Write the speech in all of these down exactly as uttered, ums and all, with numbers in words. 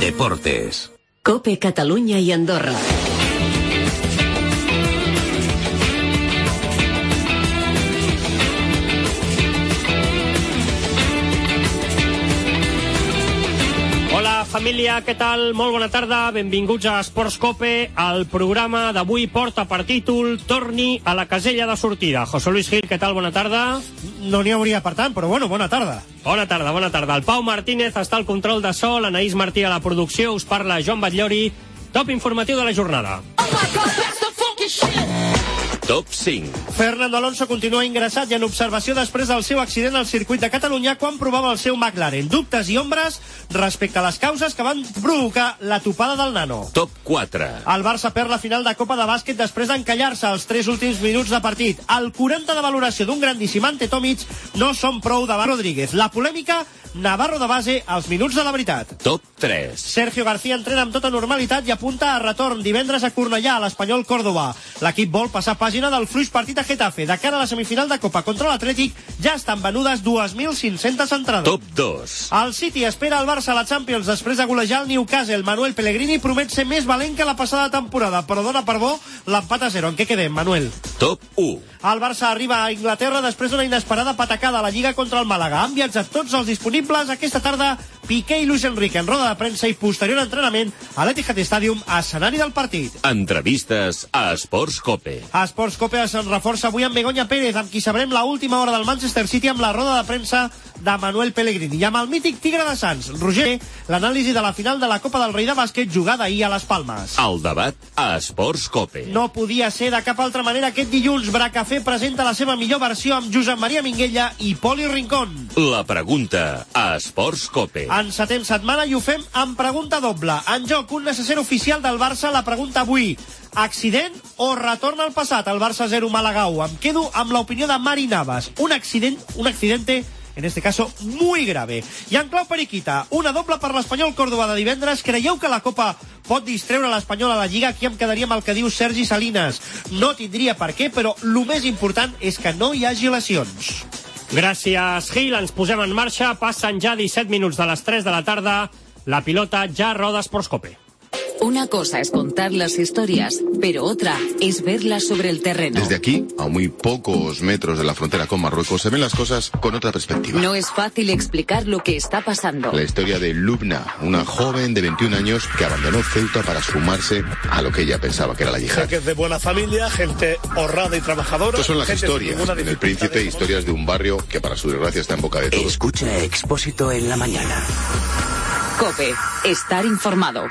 Deportes. COPE Catalunya i Andorra. Hola família, què tal? Molt bona tarda, benvinguts a Esports COPE. El programa d'avui porta per títol Torni a la casella de sortida. José Luis Gil, què tal? Bona tarda. No n'hi hauria per tant, però bueno, bona tarda. Bona tarda, bona tarda. El Pau Martínez està al control de so, l'Anaïs Martí a la producció, us parla Joan Batllori. Top informatiu de la jornada. Oh my God, that's the funky shit. Top cinc. Fernando Alonso continua ingressat i en observació després del seu accident al circuit de Catalunya quan provava el seu McLaren. Dubtes i ombres respecte a les causes que van provocar la topada del nano. Top quatre. El Barça perd la final de Copa de Bàsquet després d'encallar-se els tres últims minuts de partit. El quaranta de valoració d'un grandíssim Ante Tomic no són prou davant Rodríguez. La polèmica, Navarro de base als minuts de la veritat. Top tres. Sergio García entrena amb tota normalitat i apunta a retorn divendres a Cornellà, a l'Espanyol Córdoba. L'equip vol passar pàgina del fluix partit a Getafe. De cara a la semifinal de Copa contra l'Atlètic ja estan venudes dos mil cinc-centes entrades. Top dos. El City espera el Barça a la Champions després de golejar el Newcastle. Manuel Pellegrini promet ser més valent que la passada temporada, però dona per bo l'empat a zero. En què quedem, Manuel? Top u. El Barça arriba a Inglaterra després d'una inesperada patacada a la Lliga contra el Màlaga. Han viatjat tots els disponibles aquesta tarda. Piqué i Luis Enrique en roda de premsa i posterior entrenament a l'Etihad Stadium, escenari del partit. Entrevistes a Esports COPE. A Esports COPE es reforça avui amb Begoña Pérez, amb qui sabrem la última hora del Manchester City amb la roda de premsa de Manuel Pellegrini. I amb el mític Tigre de Sants, Roger, l'anàlisi de la final de la Copa del Rei de bàsquet jugada ahir a les Palmes. El debat a Esports COPE. No podia ser de cap altra manera aquest dilluns. Bracafé presenta la seva millor versió amb Josep Maria Minguella i Poli Rincón. La pregunta a Esports COPE. Encetem setmana i ho fem amb pregunta doble. En joc, un necessari oficial del Barça. La pregunta avui: accident o retorn al passat? El Barça zero, Màlaga u. Em quedo amb l'opinió de Mari Navas. Un accident, un accidente, en este caso, muy grave. I en clau periquita, una doble per l'Espanyol Córdoba de divendres. Creieu que la Copa pot distreure l'Espanyol a la Lliga? Aquí em quedaria amb el que diu Sergi Salinas. No tindria per què, però el més important és que no hi hagi lesions. Gràcies, Gil. Ens posem en marxa. Passen ja disset minuts de les tres de la tarda. La pilota ja roda Esports COPE. Una cosa es contar las historias, pero otra es verlas sobre el terreno. Desde aquí, a muy pocos metros de la frontera con Marruecos, se ven las cosas con otra perspectiva. No es fácil explicar lo que está pasando. La historia de Lubna, una joven de veintiún años que abandonó Ceuta para sumarse a lo que ella pensaba que era la yihad. Que es de buena familia, gente honrada y trabajadora. Estas son las historias en El Príncipe, historias de un barrio que para su desgracia está en boca de todos. Escucha Expósito en la mañana. COPE, estar informado.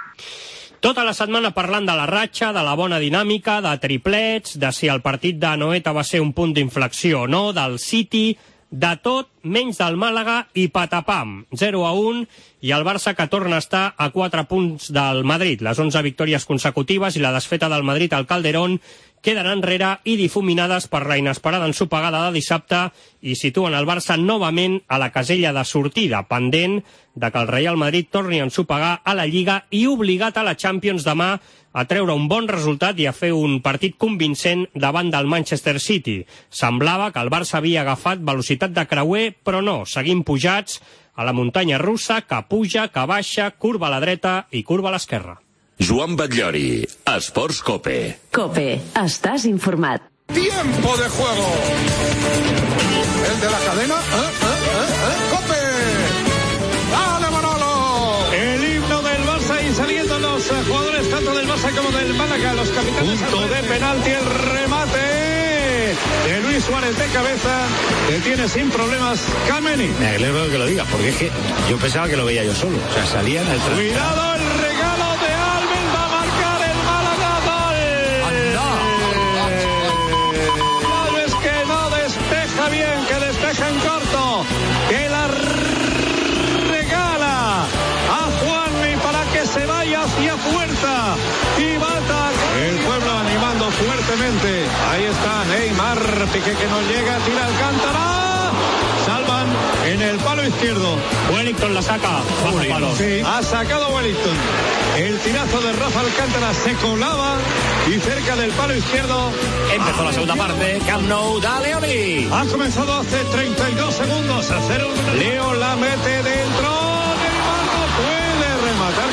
Tota la setmana parlant de la ratxa, de la bona dinàmica, de triplets, de si el partit de Noeta va ser un punt d'inflexió o no, del City, de tot menys del Màlaga i patapam, zero a un, i el Barça que torna a estar a quatre punts del Madrid. Les onze victòries consecutives i la desfeta del Madrid al Calderón queden enrere i difuminades per la inesperada ensopegada de dissabte i situen el Barça novament a la casella de sortida, pendent de que el Real Madrid torni a ensopegar a la Lliga i obligat a la Champions demà a treure un bon resultat i a fer un partit convincent davant del Manchester City. Semblava que el Barça havia agafat velocitat de creuer, però no, seguim pujats a la muntanya russa, que puja, que baixa, curva a la dreta i curva a l'esquerra. Joan Batllori, Esports COPE. COPE, estàs informat. Tiempo de juego. El de la cadena. ¿Eh? ¿Eh? ¿Eh? ¿Eh? ¡COPE! ¡Dale, Manolo! El himno del Barça y saliendo los eh, jugadores tanto del Barça como del Málaga, los capitanes. Punto de penalti, el remate de Luis Suárez de cabeza. Detiene sin problemas Kameni. Me alegro que lo digas, porque es que yo pensaba que lo veía yo solo. O sea, salía en el tren. Cuidado, el regalo de Alvin va a marcar el Málaga. ¡Gol! Alves que no despeja bien, que despeja en corto, que la regala a Juanmi para que se vaya hacia fuerza y bata. El pueblo animando fuertemente. Ahí está Neymar, Piqué que no llega, tira Alcántara. Salvan en el palo izquierdo. Wellington la saca bajo el palo. Sí, ha sacado Wellington. El tirazo de Rafa Alcántara se colaba y cerca del palo izquierdo. Empezó la segunda parte. Camp Nou, dale, Oli. Ha comenzado hace treinta y dos segundos a cero. Leo la mete dentro. Neymar no puede rematar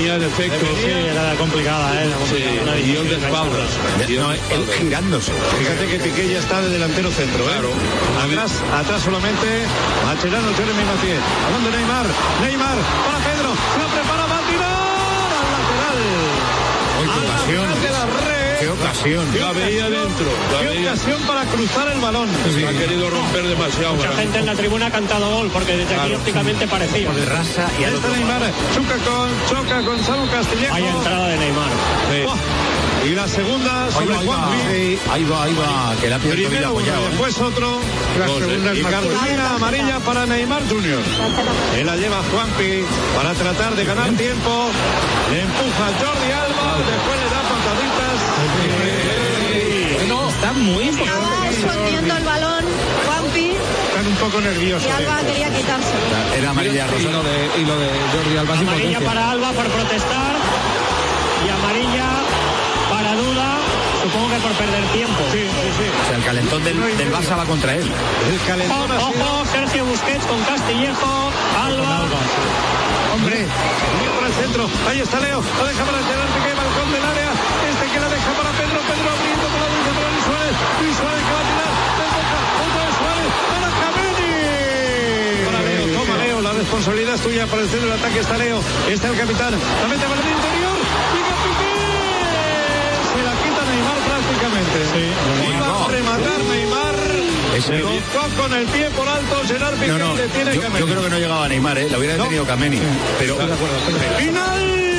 venía en efecto. Sí, era complicada, ¿eh? Sí, guión de espaldas. No, él girándose. Fíjate que Piqué ya está de delantero centro, ¿eh? Claro. Atrás, atrás solamente Mascherano, Jeremy Mathieu. ¿A dónde Neymar? Neymar para Pedro. La prepara para tirar al lateral. ¡Uy, qué ocasión! De la red. ¡Qué ocasión! La veía dentro. ¡Qué ocasión para cruzar el balón! Sí. Ha querido romper demasiado. Mucha gente en la tribuna ha cantado gol porque desde aquí ópticamente parecía. De rasa y al Está otro. Neymar, choca con, choca con Samu Castillejo. Hay entrada de Neymar. Sí. Oh. Y la segunda sobre Ahí va, Juanpi. ahí va, ahí va, que la pierde el Primero uno, apoyado. después otro. La segunda y cartulina amarilla para Neymar junior Se la lleva Juanpi para tratar de ganar tiempo. Le empuja Jordi Alba, después le da pataditas. No, está muy Estaba escondiendo el balón, Juanpi, Están un poco nerviosos. y Alba quería quitárselo. Era amarilla rosa. Y lo de, y lo de Jordi Alba sin Amarilla potencia. para Alba por protestar y amarilla para Duda, supongo que por perder tiempo. Sí, sí, sí. O sea, el calentón del, del Barça va contra él. El calentón ha sido... Ojo, Sergio Busquets con Castillejo, Alba. Hombre, por el centro. Ahí está Leo. La deja para Gerard Piqué, balcón del área. Este que la deja para Pedro. Pedro abriendo por la derecha para Luis Suárez. Luis Suárez que va a tirar. Desboca. Otra vez Suárez. Para Kameni. Para Leo. Toma Leo. La responsabilidad es tuya. Para el centro del ataque está Leo. Está el capitán. La mete para el interior. Pica Piqué. Se la quita Neymar prácticamente. Sí. Iba a rematar Neymar. Ese... Tocó con el pie por alto Gerard Piqué. No, no, le tiene yo, yo creo que no llegaba a Neymar, ¿eh? Lo hubiera No. tenido Kameni. Sí. Pero... De acuerdo. ¡Final!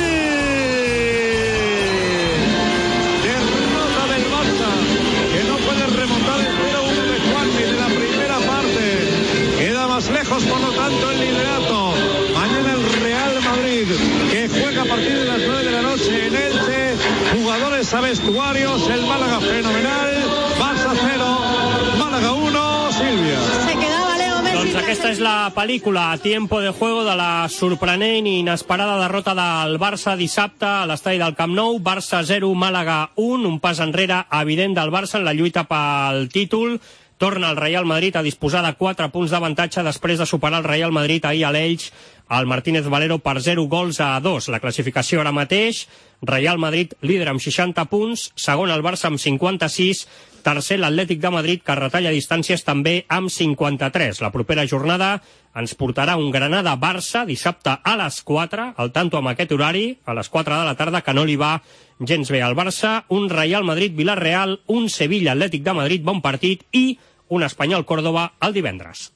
Derrota del Barça, que no puede remontar el cero uno de Juanpi de la primera parte. Queda más lejos, por lo tanto, el liderato. Mañana el Real Madrid, que juega a partir de las nueve de la noche en Elche. Jugadores a vestuarios, el Málaga fenomenal. Barça cero, Málaga uno, Sílvia. Se quedaba Leo Messi. Doncs aquesta és la pel·lícula a tiempo de juego de la sorprenent i inesperada derrota del Barça dissabte a l'estadi del Camp Nou. Barça zero, Màlaga un, un pas enrere evident del Barça en la lluita pel títol. Torna el Real Madrid a disposar de quatre punts d'avantatge després de superar el Real Madrid ahir a l'Elx al Martínez Valero per zero gols a dos. La classificació ara mateix, Real Madrid líder amb seixanta punts, segon el Barça amb cinquanta-sis, tercer l'Atlètic de Madrid, que retalla distàncies també amb cinquanta-tres. La propera jornada ens portarà un Granada-Barça dissabte a les quatre, al tanto amb aquest horari, a les quatre de la tarda, que no li va gens bé al Barça, un Real Madrid-Villarreal, un Sevilla-Atlètic de Madrid, bon partit, i un Espanyol-Córdoba el divendres.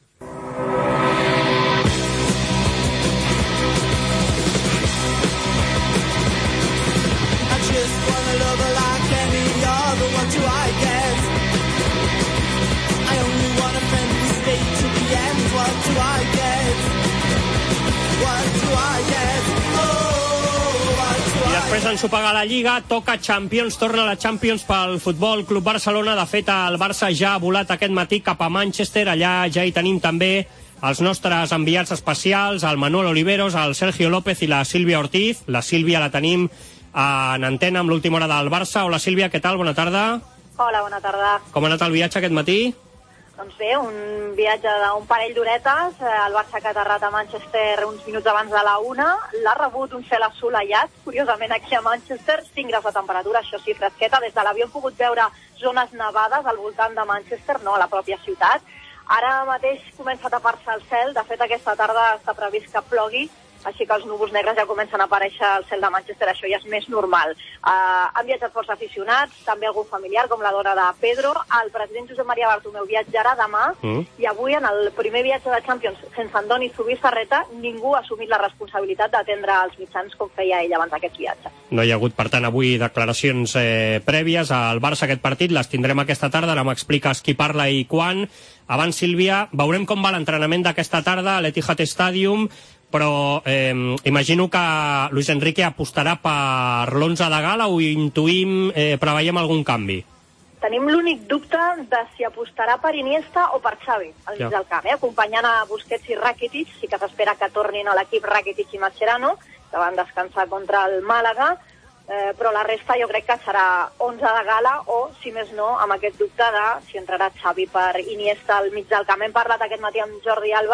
I després d'ensopegar la Lliga, toca Champions, torna la Champions pel Futbol Club Barcelona. De fet, el Barça ja ha volat aquest matí cap a Manchester. Allà ja hi tenim també els nostres enviats especials, el Manuel Oliveros, el Sergio López i la Sílvia Ortiz. La Sílvia la tenim en antena amb l'última hora del Barça. Hola Sílvia, què tal? Bona tarda. Hola, bona tarda. Com ha anat el viatge aquest matí? Doncs bé, un viatge d'un parell d'horetes. El Barça que ha aterrat a Manchester uns minuts abans de la una. L'ha rebut un cel assolellat, curiosament aquí a Manchester, cinc graus de temperatura, això sí, fresqueta. Des de l'avió hem pogut veure zones nevades al voltant de Manchester, no a la pròpia ciutat. Ara mateix comença a tapar-se el cel. De fet, aquesta tarda està previst que plogui, així que els núvols negres ja comencen a aparèixer al cel de Manchester, això ja és més normal. Uh, han viatjat forts aficionats, també algú familiar, com la dona de Pedro. El president Josep Maria Bartomeu viatjarà demà, mm. i avui, en el primer viatge de Champions, sense Andoni Zubizarreta, ningú ha assumit la responsabilitat d'atendre els mitjans com feia ell abans d'aquest viatge. No hi ha hagut, per tant, avui declaracions eh, prèvies al Barça aquest partit. Les tindrem aquesta tarda, ara m'expliques qui parla i quan. Abans, Sílvia, veurem com va l'entrenament d'aquesta tarda a l'Etihad Stadium, però eh, imagino que Luis Enrique apostarà per l'onze de gala o intuïm, eh, preveiem algun canvi? Tenim l'únic dubte de si apostarà per Iniesta o per Xavi al mig ja. del camp, eh? acompanyant a Busquets i Rakitic. Sí que s'espera que tornin a l'equip Rakitic i Mascherano, que van descansar contra el Màlaga, eh, però la resta jo crec que serà onze de gala o, si més no, amb aquest dubte de si entrarà Xavi per Iniesta al mig del camp. Hem parlat aquest matí amb Jordi Alba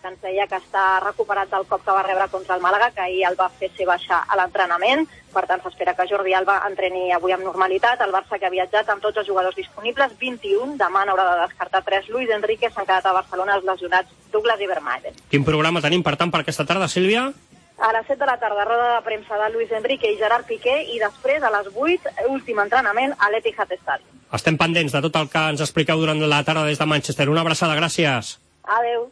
que ens deia que està recuperat del cop que va rebre contra el Màlaga, que ahir el va fer ser baixar a l'entrenament. Per tant, s'espera que Jordi Alba entreni avui amb normalitat. El Barça, que ha viatjat amb tots els jugadors disponibles, vint-i-un. Demà n'haurà de descartar tres. Luis Enrique, s'han quedat a Barcelona els lesionats Douglas i Vermaelen. Quin programa tenim, per tant, per aquesta tarda, Sílvia? A les set de la tarda, roda de premsa de Luis Enrique i Gerard Piqué, i després, a les vuit, últim entrenament a l'Etihad Stadium. Estem pendents de tot el que ens expliqueu durant la tarda des de Manchester. Una abraçada, gràcies. Adeu.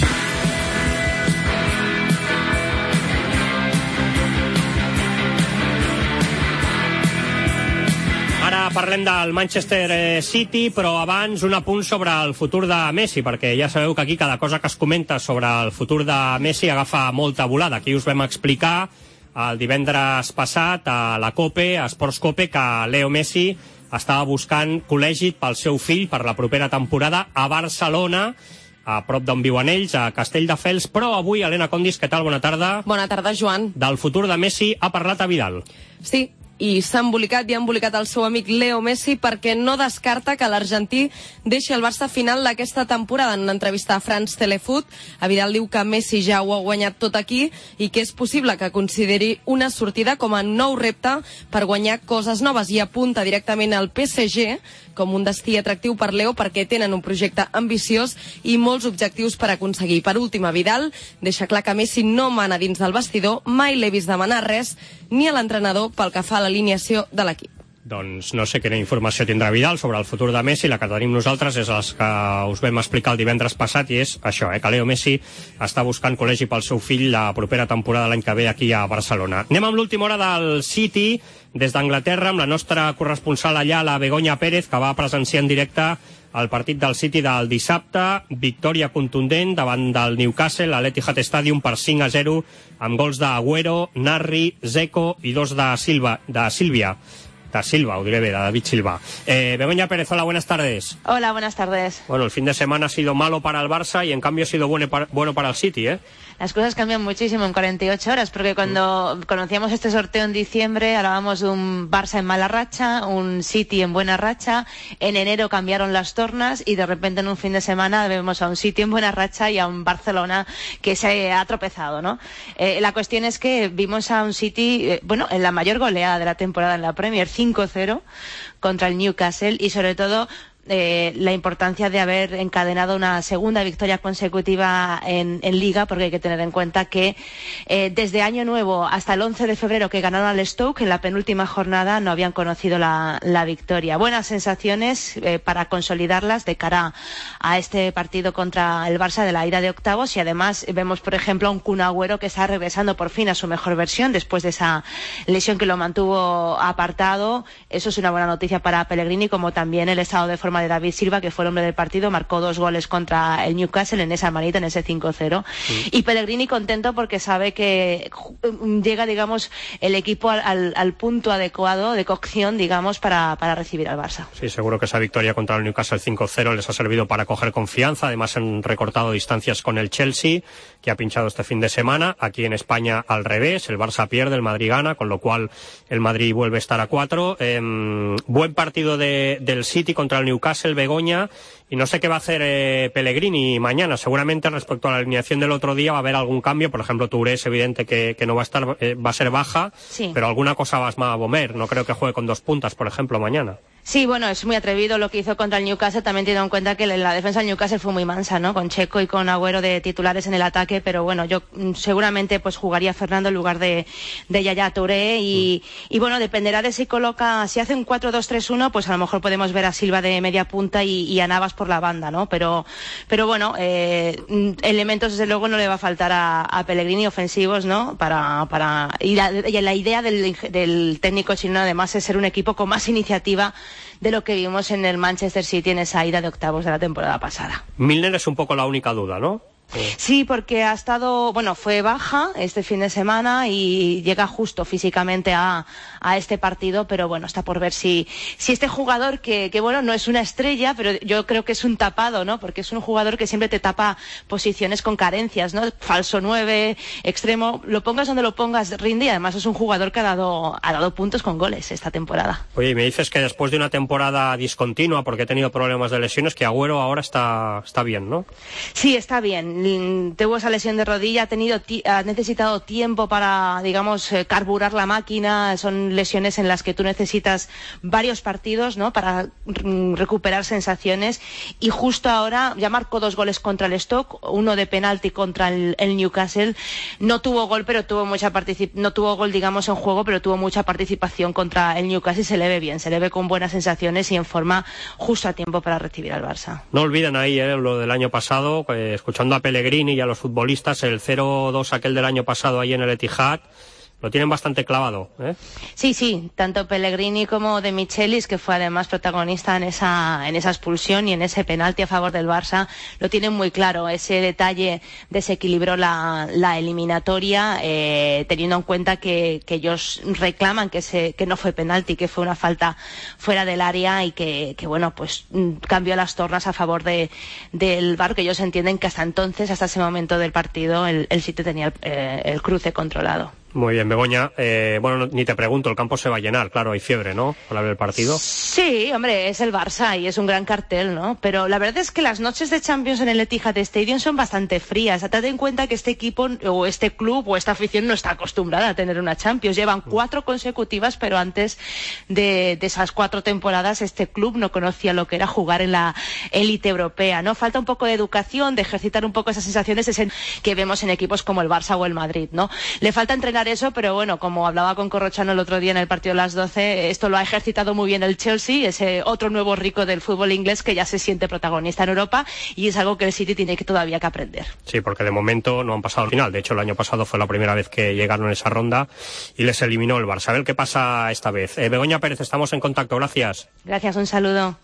Ara parlem del Manchester City, però abans un apunt sobre el futur de Messi, perquè ja sabeu que aquí cada cosa que es comenta sobre el futur de Messi agafa molta volada. Aquí us vam explicar el divendres passat a la COPE, a Esports COPE, que Leo Messi estava buscant col·legi pel seu fill per la propera temporada a Barcelona, a prop d'on viuen ells, a Castelldefels. Però avui, Helena Condis, què tal? Bona tarda. Bona tarda, Joan. Del futur de Messi ha parlat a Vidal. Sí, i s'ha embolicat i ha embolicat el seu amic Leo Messi perquè no descarta que l'argentí deixi el Barça a final d'aquesta temporada. En una entrevista a France Telefoot, a Vidal diu que Messi ja ho ha guanyat tot aquí i que és possible que consideri una sortida com a nou repte per guanyar coses noves, i apunta directament al P S G com un destí atractiu per Leo perquè tenen un projecte ambiciós i molts objectius per aconseguir. Per últim, a Vidal deixa clar que Messi no mana dins del vestidor, mai l'he vist demanar res, ni a l'entrenador pel que fa a l'alineació de l'equip. Doncs no sé quina informació tindrà Vidal sobre el futur de Messi. La que tenim nosaltres és els que us vam explicar el divendres passat, i és això, eh, que Leo Messi està buscant col·legi pel seu fill la propera temporada l'any que ve aquí a Barcelona. Anem amb l'última hora del City, des d'Anglaterra, amb la nostra corresponsal allà, la Begoña Pérez, que va presenciar en directe el partit del City del dissabte. Victòria contundent davant del Newcastle a l'Etihad Stadium per cinc a zero, amb gols d'Agüero, Narri, Zeko i dos de Silva, de Sílvia. De Silva, o diré bé, de David Silva. Eh, Begoña Pérez, hola, buenas tardes. Hola, buenas tardes. Bueno, el fin de semana ha sido malo para el Barça y en cambio ha sido bueno para, bueno para el City, ¿eh? Las cosas cambian muchísimo en cuarenta y ocho horas, porque cuando conocíamos este sorteo en diciembre hablábamos de un Barça en mala racha, un City en buena racha. En enero cambiaron las tornas y de repente en un fin de semana vemos a un City en buena racha y a un Barcelona que se ha tropezado, ¿no? Eh, la cuestión es que vimos a un City, eh, bueno, en la mayor goleada de la temporada en la Premier, cinco cero contra el Newcastle, y sobre todo Eh, la importancia de haber encadenado una segunda victoria consecutiva en, en Liga, porque hay que tener en cuenta que eh, desde Año Nuevo hasta el once de febrero, que ganaron al Stoke en la penúltima jornada, no habían conocido la, la victoria. Buenas sensaciones eh, para consolidarlas de cara a este partido contra el Barça de la ida de octavos, y además vemos, por ejemplo, a un Kun Agüero que está regresando por fin a su mejor versión después de esa lesión que lo mantuvo apartado. Eso es una buena noticia para Pellegrini, como también el estado de forma de David Silva, que fue el hombre del partido, marcó dos goles contra el Newcastle en esa manita, en ese cinco cero. Sí. Y Pellegrini contento porque sabe que llega, digamos, el equipo al, al, al punto adecuado de cocción, digamos, para, para recibir al Barça. Sí, seguro que esa victoria contra el Newcastle cinco cero les ha servido para coger confianza. Además han recortado distancias con el Chelsea, que ha pinchado este fin de semana. Aquí en España al revés, el Barça pierde, el Madrid gana, con lo cual el Madrid vuelve a estar a cuatro. Eh, buen partido de, del City contra el Newcastle, el Begoña, y no sé qué va a hacer eh, Pellegrini mañana. Seguramente respecto a la alineación del otro día va a haber algún cambio. Por ejemplo, Touré es evidente que, que no va a estar, eh, va a ser baja, sí, pero alguna cosa va a mover. No creo que juegue con dos puntas, por ejemplo, mañana. Sí, bueno, es muy atrevido lo que hizo contra el Newcastle, también teniendo en cuenta que la defensa del Newcastle fue muy mansa, ¿no? Con Checo y con Agüero de titulares en el ataque, pero bueno, yo seguramente pues jugaría Fernando en lugar de, de Yaya Touré, y, mm. y bueno, dependerá de si coloca, si hace un cuatro dos tres uno, pues a lo mejor podemos ver a Silva de media punta y, y a Navas por la banda, ¿no? Pero, pero bueno, eh, elementos desde luego no le va a faltar a, a Pellegrini, ofensivos, ¿no? Para, para, y la, y la idea del, del técnico chileno además es ser un equipo con más iniciativa de lo que vimos en el Manchester City en esa ida de octavos de la temporada pasada. Milner es un poco la única duda, ¿no? Sí, porque ha estado, bueno, fue baja este fin de semana y llega justo físicamente a, a este partido, pero bueno, está por ver si, si este jugador que, que bueno, no es una estrella, pero yo creo que es un tapado, ¿no? Porque es un jugador que siempre te tapa posiciones con carencias, ¿no? Falso nueve, extremo, lo pongas donde lo pongas, rinde, y además es un jugador que ha dado, ha dado puntos con goles esta temporada. Oye, y me dices que después de una temporada discontinua, porque he tenido problemas de lesiones, que Agüero ahora está, está bien, ¿no? Sí, está bien. tuvo esa lesión de rodilla, ha tenido ha necesitado tiempo para, digamos, eh, carburar la máquina. Son lesiones en las que tú necesitas varios partidos, ¿no?, para mm, recuperar sensaciones, y justo ahora ya marcó dos goles contra el Stoke, uno de penalti contra el, el Newcastle. No tuvo gol, pero tuvo mucha particip- no tuvo gol, digamos, en juego, pero tuvo mucha participación contra el Newcastle. Se le ve bien, se le ve con buenas sensaciones y en forma justo a tiempo para recibir al Barça. No olviden ahí eh, lo del año pasado, eh, escuchando a Pellegrini y a los futbolistas, el cero dos aquel del año pasado ahí en el Etihad, lo tienen bastante clavado, ¿eh? Sí, sí, tanto Pellegrini como De Michelis, que fue además protagonista en esa en esa expulsión y en ese penalti a favor del Barça, lo tienen muy claro. Ese detalle desequilibró la, la eliminatoria, eh, teniendo en cuenta que, que ellos reclaman que se, que no fue penalti, que fue una falta fuera del área, y que, que bueno, pues cambió las tornas a favor de del V A R, que ellos entienden que hasta entonces, hasta ese momento del partido, el, el City tenía el, eh, el cruce controlado. Muy bien, Begoña. Eh, bueno, no, ni te pregunto, el campo se va a llenar, claro, hay fiebre, ¿no?, para ver el partido. Sí, hombre, es el Barça y es un gran cartel, ¿no? Pero la verdad es que las noches de Champions en el Etihad Stadium son bastante frías. Ten en cuenta que este equipo, o este club, o esta afición no está acostumbrada a tener una Champions. Llevan cuatro consecutivas, pero antes de, de esas cuatro temporadas este club no conocía lo que era jugar en la élite europea, ¿no? Falta un poco de educación, de ejercitar un poco esas sensaciones que vemos en equipos como el Barça o el Madrid, ¿no? Le falta entrenar eso, pero bueno, como hablaba con Corrochano el otro día en el partido de las doce, esto lo ha ejercitado muy bien el Chelsea, ese otro nuevo rico del fútbol inglés que ya se siente protagonista en Europa, y es algo que el City tiene que todavía que aprender. Sí, porque de momento no han pasado al final. De hecho, el año pasado fue la primera vez que llegaron a esa ronda y les eliminó el Barça. A ver qué pasa esta vez. Eh, Begoña Pérez, estamos en contacto. Gracias. Gracias, un saludo.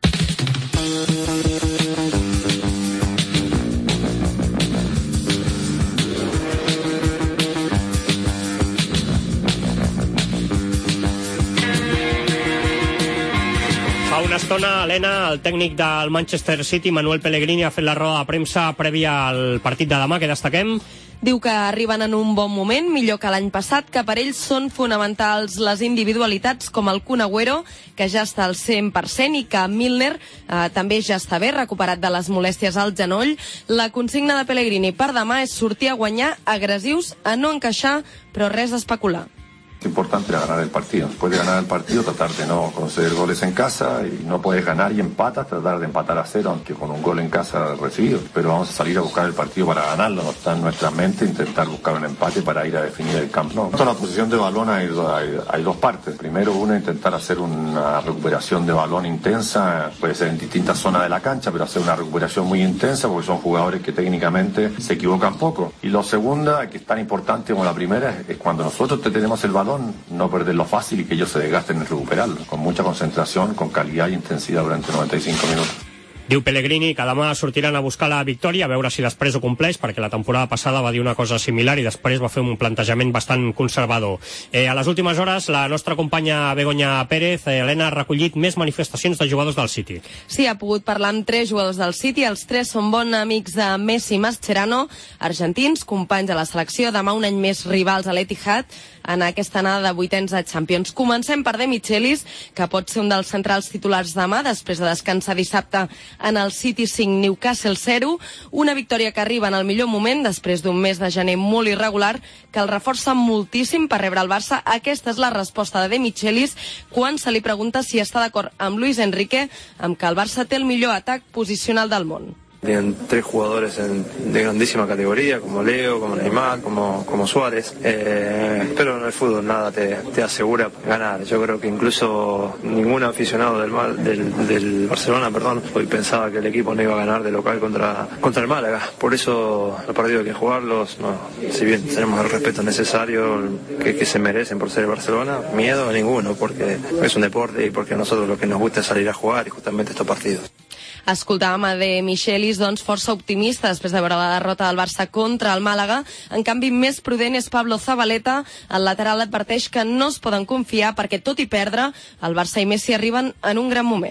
Fa una estona, Helena, el tècnic del Manchester City, Manuel Pellegrini, ha fet la roda de premsa prèvia al partit de demà. Què destaquem? Diu que arriben en un bon moment, millor que l'any passat, que per ells són fonamentals les individualitats com el Kun Agüero, que ja està al cent per cent, i que Milner eh, també ja està bé, recuperat de les molèsties al genoll. La consigna de Pellegrini per demà és sortir a guanyar, agressius, a no encaixar, però res d'especular. Es importante ganar el partido. Después de ganar el partido, tratar de no conceder goles en casa, y no puedes ganar y empatas, tratar de empatar a cero, aunque con un gol en casa recibido. Pero vamos a salir a buscar el partido para ganarlo. No está en nuestra mente intentar buscar un empate para ir a definir el Camp Nou. En la posición de balón hay, hay, hay dos partes. Primero, uno, intentar hacer una recuperación de balón intensa, puede ser en distintas zonas de la cancha, pero hacer una recuperación muy intensa, porque son jugadores que técnicamente se equivocan poco. Y lo segunda, que es tan importante como la primera, es cuando nosotros te tenemos el balón, no perderlo fácil y que ellos se desgasten en recuperarlo, con mucha concentración, con calidad y intensidad durante noventa y cinco minutos. Diu Pellegrini que demà sortiran a buscar la victòria, a veure si després ho compleix, perquè la temporada passada va dir una cosa similar i després va fer un plantejament bastant conservador. Eh, a les últimes hores, la nostra companya Begoña Pérez, eh, Helena, ha recollit més manifestacions de jugadors del City. Sí, ha pogut parlar amb tres jugadors del City, els tres són bons amics de Messi i Mascherano, argentins, companys de la selecció, demà un any més rivals a l'Etihad, en aquesta anada de vuitens de Champions. Comencem per De Michelis, que pot ser un dels centrals titulars demà, després de descansar dissabte en el City cinc, Newcastle zero, una victòria que arriba en el millor moment, després d'un mes de gener molt irregular, que el reforça moltíssim per rebre el Barça. Aquesta és la resposta de De Michelis quan se li pregunta si està d'acord amb Luis Enrique, amb que el Barça té el millor atac posicional del món. Tienen tres jugadores en, de grandísima categoría, como Leo, como Neymar, como, como Suárez. Eh, pero en el fútbol nada te, te asegura ganar. Yo creo que incluso ningún aficionado del, del, del Barcelona, perdón, hoy pensaba que el equipo no iba a ganar de local contra, contra el Málaga. Por eso los partidos hay que jugarlos. No, si bien tenemos el respeto necesario que, que se merecen por ser el Barcelona, miedo a ninguno, porque es un deporte y porque a nosotros lo que nos gusta es salir a jugar y justamente estos partidos. Escoltàvem a De Michelis, doncs, força optimista després de veure la derrota del Barça contra el Màlaga. En canvi, més prudent és Pablo Zabaleta. El lateral adverteix que no es poden confiar perquè, tot i perdre, el Barça i Messi arriben en un gran moment.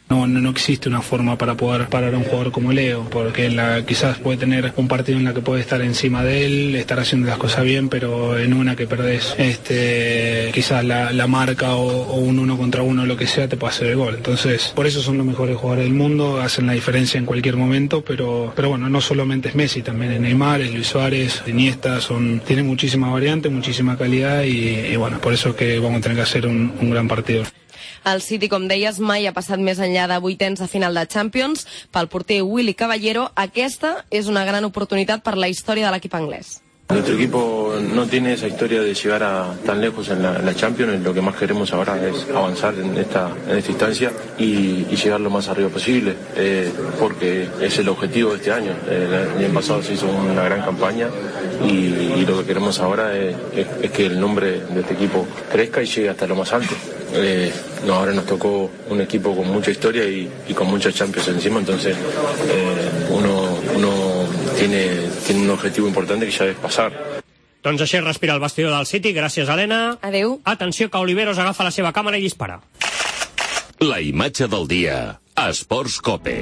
No, no, no existe una forma para poder parar a un jugador como Leo, porque la, quizás puede tener un partido en la que puede estar encima de él, estar haciendo las cosas bien, pero en una que perdés, este, quizás la, la marca o, o un uno contra uno, lo que sea, te puede hacer el gol. Entonces, por eso son los mejores jugadores del mundo, hacen la diferencia en cualquier momento, pero, pero bueno, no solamente es Messi, también es Neymar, es Luis Suárez, Iniesta, son, tiene muchísima variante, muchísima calidad y, y bueno, por eso que vamos a tener que hacer un, un gran partido. El City, com deies, mai ha passat més enllà de vuitens de final de Champions. Pel porter Willy Caballero, aquesta és una gran oportunitat per la història de l'equip anglès. Nuestro equipo no tiene esa historia de llegar a tan lejos en la, en la Champions. Lo que más queremos ahora es avanzar en esta, en esta instancia y, y llegar lo más arriba posible, eh, porque es el objetivo de este año. Eh, el año pasado se hizo una gran campaña y, y lo que queremos ahora es, es, es que el nombre de este equipo crezca y llegue hasta lo más alto. Eh, no, ahora nos tocó un equipo con mucha historia y, y con muchos Champions encima, entonces eh, uno, uno tiene, tiene un objetivo importante que ya es pasar. Doncs així respira el vestidor del City. Gràcies, Helena. Adéu. Atenció, que Oliveros agafa la seva càmera i dispara. La imatge del dia a Esports Cope.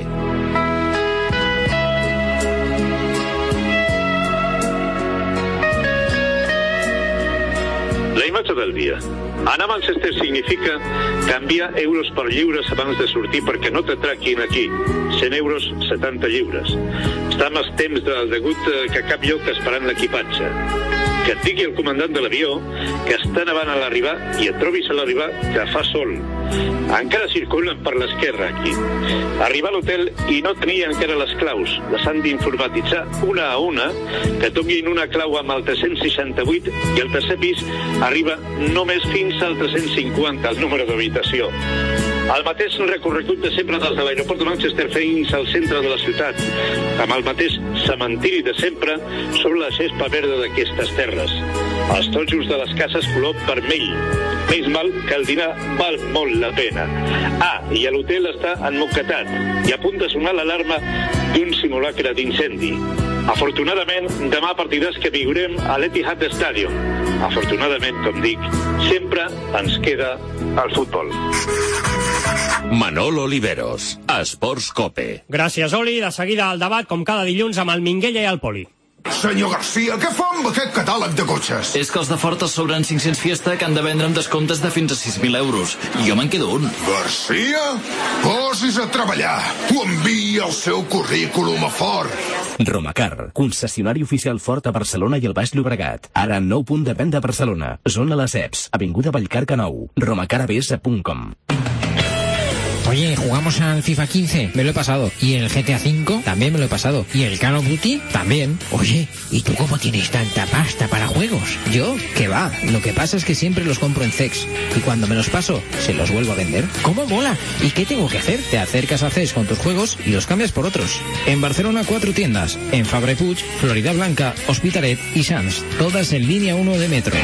La imatge del dia. Anar a Manchester significa canviar euros per lliures abans de sortir perquè no t'atraquin aquí. cent euros, setanta lliures. Està més temps del degut que cap lloc esperant l'equipatge. Que et digui el comandant de l'avió que està nevant a l'arribar i et trobis a l'arribar que fa sol. Encara circulen per l'esquerra aquí. Arribar a l'hotel i no tenir encara les claus. Les han d'informatitzar una a una, que toquin una clau amb el tres-cents seixanta-vuit i el tercer pis arriba només fins al tres-cents cinquanta, el número d'habitació. El mateix recorregut de sempre des de l'aeroport de Manchester fins al centre de la ciutat, amb el mateix cementiri de sempre sobre la gespa verda d'aquestes terres. Els totxos de les cases color vermell. Més mal que el dinar val molt la pena. Ah, i l'hotel està emmoquetat i a punt de sonar l'alarma d'un simulacre d'incendi. Afortunadament, demà partiràs que viurem a l'Etihad Stadium. Afortunadament, com dic, sempre ens queda el futbol. Manol Oliveros, Esports Cope. Gràcies, Oli. De seguida al debat, com cada dilluns, amb el Minguella i el Poli. Senyor Garcia, què fa amb aquest catàleg de cotxes? És que els de Ford sobren cinc-cents Fiesta que han de vendre amb descomptes de fins a sis mil euros. I jo me'n quedo un. Garcia, posis a treballar. Ho envia el seu currículum a Ford. Romacar, concessionari oficial Ford a Barcelona i el Baix Llobregat. Ara nou punt de venda a Barcelona. Zona Les Eps, avinguda Vallcarca nou. romacar a b s punt com. Oye, jugamos al FIFA quince, me lo he pasado. Y el G T A cinco, también me lo he pasado. Y el Call of Duty, también. Oye, ¿y tú cómo tienes tanta pasta para juegos? Yo, que va. Lo que pasa es que siempre los compro en Cex. Y cuando me los paso, se los vuelvo a vender. ¿Cómo mola? ¿Y qué tengo que hacer? Te acercas a Cex con tus juegos y los cambias por otros. En Barcelona, cuatro tiendas. En Fabra i Puig, Florida Blanca, Hospitalet y Sants. Todas en línea uno de metro.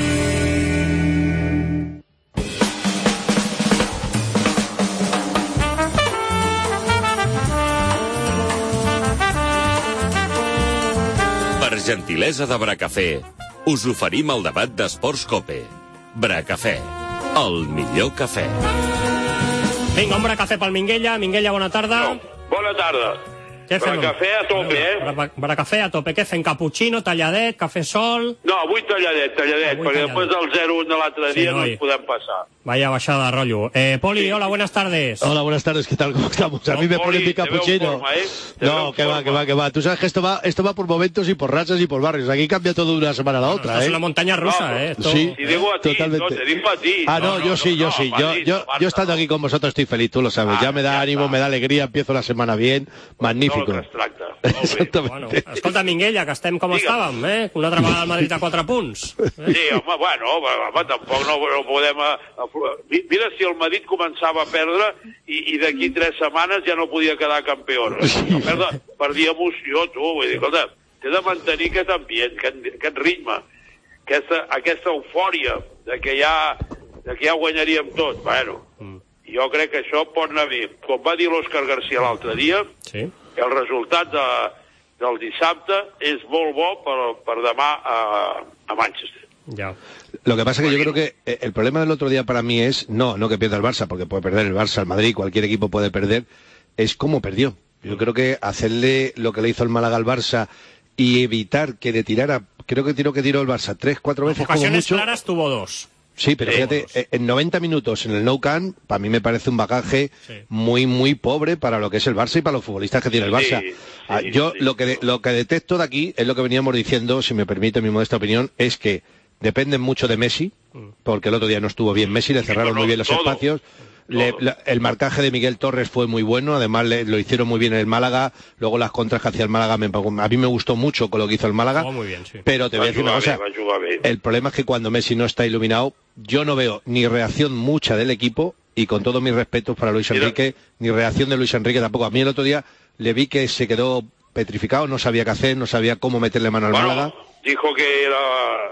Gentilesa de Bracafé, us oferim el debat d'Esports Cope. Bracafé, el millor cafè. Vinga, un Bracafé pel Minguella. Minguella, bona tarda. No, bona tarda. Què fem? Bracafé a tope, eh? Bracafé a tope. Què fem? Cappuccino, talladet, cafè sol? No, avui talladet, talladet, avui perquè talladet. després del zero un de l'altre Sí, dia no noi. ens podem passar. Vaya bajada de rollo. Eh, Poli, hola, buenas tardes. Hola, buenas tardes, ¿qué tal? ¿Cómo estamos? A mí me ponen mi capuchino. No, que va, que va, que va. Tú sabes que esto va, esto va por momentos y por rachas y por barrios. Aquí cambia todo de una semana a la otra, Esto ¿eh? es una montaña rusa, ¿eh? Esto- Sí, Si digo a ti, totalmente. no, te digo a ti. Ah, no, yo sí, yo no, sí. Yo, Madrid, yo, Marta. yo estando aquí con vosotros estoy feliz, tú lo sabes. Ah, Ya me da ya ánimo, está. me da alegría, empiezo la semana bien. Magnífico. No, que es tracta. Bueno, escolta, Minguella, que estem com estàvem, eh? Una altra vegada al Madrid a quatre punts. Sí, home, bueno, home, tampoc no, no podem... eh, Mira si el Madrid començava a perdre i, i d'aquí tres setmanes ja no podia quedar campió. No, perda, perdia emoció, tu. Vull dir, escolta, té de mantenir aquest ambient, aquest, aquest ritme, aquesta, aquesta eufòria de que ja, de que ja guanyaríem tot. Bueno, jo crec que això pot anar bé. Com va dir l'Òscar García l'altre dia, sí. el resultat de, del dissabte és molt bo per, per demà a, a Manchester. Ya. Lo que pasa es que yo creo que el problema del otro día para mí es, no, no que pierda el Barça, porque puede perder el Barça, el Madrid, cualquier equipo puede perder, es cómo perdió. Yo creo que hacerle lo que le hizo el Málaga al Barça y evitar que le tirara, creo que tiró que tiró el Barça tres, cuatro veces como ocasiones mucho. claras tuvo dos. Sí, pero sí, fíjate, dos. en noventa minutos en el Nou Camp, para mí me parece un bagaje sí. muy, muy pobre para lo que es el Barça y para los futbolistas que tiene el Barça. Sí, ah, sí, yo sí, lo que de, lo que detecto de aquí es lo que veníamos diciendo, si me permite mi modesta opinión, es que dependen mucho de Messi, porque el otro día no estuvo bien Messi, le cerraron muy bien los todo, espacios. Le, la, el marcaje de Miguel Torres fue muy bueno, además le, lo hicieron muy bien en el Málaga, luego las contras que hacía el Málaga, me, a mí me gustó mucho con lo que hizo el Málaga, oh, muy bien, sí. Pero te voy a decir una cosa, el problema es que cuando Messi no está iluminado, yo no veo ni reacción mucha del equipo, y con todos mis respetos para Luis Enrique, ni reacción de Luis Enrique tampoco. A mí el otro día le vi que se quedó petrificado, no sabía qué hacer, no sabía cómo meterle mano al bueno, Málaga. Dijo que era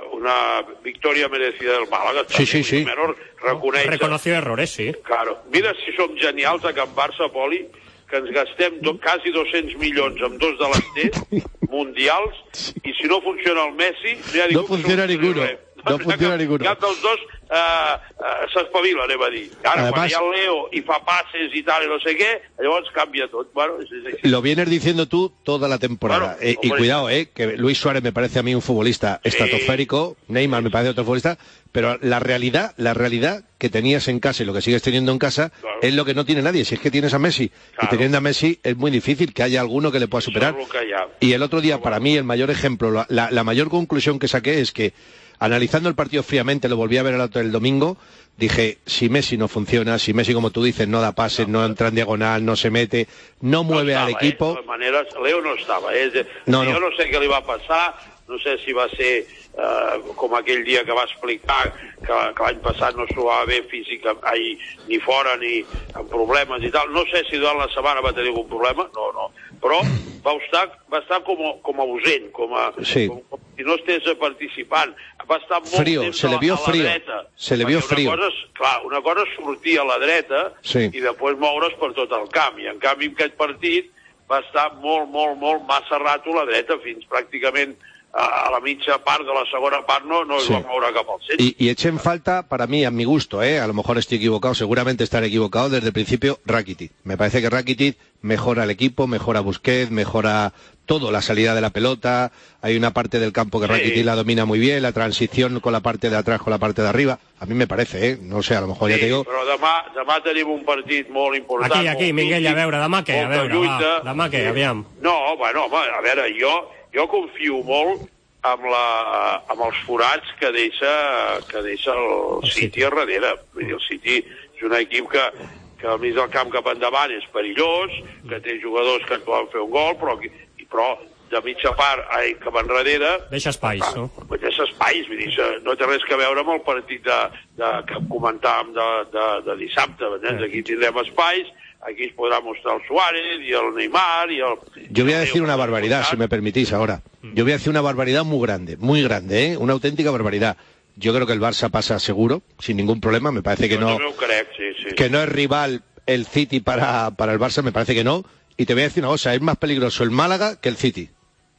una victòria merecida del Málaga. Sí, sí, sí. Menor, reconeix... Reconoció errores, sí. Claro. Mira si som genials a Can Barça, Poli, que ens gastem do, quasi dos-cents milions amb dos delanters mundials, i si no funciona el Messi, no hi ha ningú no funciona que ninguno. Res. No funciona ninguno. Cap dels dos uh, uh, s'espavila, anem a dir. Ara, además, quan hi ha el Leo i fa passes i tal, i no sé què, llavors canvia tot. Bueno, es, es, lo vienes diciendo tú toda la temporada. Bueno, eh, y cuidado, eh, que Luis Suárez me parece a mí un futbolista sí. estratosférico, Neymar me parece otro futbolista, pero la realidad, la realidad que tenías en casa y lo que sigues teniendo en casa claro. es lo que no tiene nadie. Si es que tienes a Messi, claro. y teniendo a Messi es muy difícil que haya alguno que le pueda superar. Y el otro día, para mí, el mayor ejemplo, la, la, la mayor conclusión que saqué es que analizando el partido fríamente, lo volví a ver el, otro, el domingo, dije, si Messi no funciona, si Messi, como tú dices, no da pases, no, no entra en diagonal, no se mete, no mueve no estava, al equipo... Eh? De totes maneres, Leo no estava. Eh? No, no. Jo no sé què li va passar, no sé si va ser eh, com aquell dia que va explicar que, que l'any passat no s'ho va bé física, ai, ni fora ni amb problemes i tal. No sé si durant la setmana va tenir algun problema, no, no. Però va estar, va estar com, a, com a ausent, com, a, sí. com, com si no estés participant. Va estar molt frío, temps se le vio a la frío. dreta. Se le vio una frío. Cosa és, clar, una cosa és sortir a la dreta sí. i després moure's per tot el camp. I en canvi, en aquest partit va estar molt, molt, molt massa rato a la dreta, fins pràcticament a la mitja part de la segona part no, no sí. es va moure cap al centre. Y, y echen falta, para mí, a mi gusto, ¿eh? A lo mejor estoy equivocado, seguramente estaré equivocado desde el principio, Rakitic. Me parece que Rakitic mejora el equipo, mejora Busquets, mejora todo, la salida de la pelota, hay una parte del campo que sí. Rakitic la domina muy bien, la transición con la parte de atrás, con la parte de arriba, a mí me parece, ¿eh? No sé, a lo mejor sí, ya te digo... però demà, demà tenim un partit molt important. Aquí, aquí, Minguell, a veure, demà què? A veure, va, demà què, aviam. No, bueno, home, a veure, jo... Jo confio molt amb, la, amb els forats que deixa, que deixa el City a darrere. Vull dir, el City és un equip que, que al mig del camp cap endavant és perillós, que té jugadors que et poden fer un gol, però, però de mitja part ai, cap enrere... Deixa espais, clar, no? Deixa espais, vull dir, no té res que veure amb el partit de, de, que comentàvem de, de, de dissabte. Eh. Aquí tindrem espais, aquí es podrá mostrar el Suárez y el Neymar y el... Yo voy a decir una barbaridad, si me permitís ahora. Yo voy a decir una barbaridad muy grande, muy grande, ¿eh? Una auténtica barbaridad. Yo creo que el Barça pasa seguro, sin ningún problema. Me parece que Yo no, no crec, sí, sí. que no es rival el City para, para el Barça, me parece que no. Y te voy a decir una cosa, es más peligroso el Málaga que el City.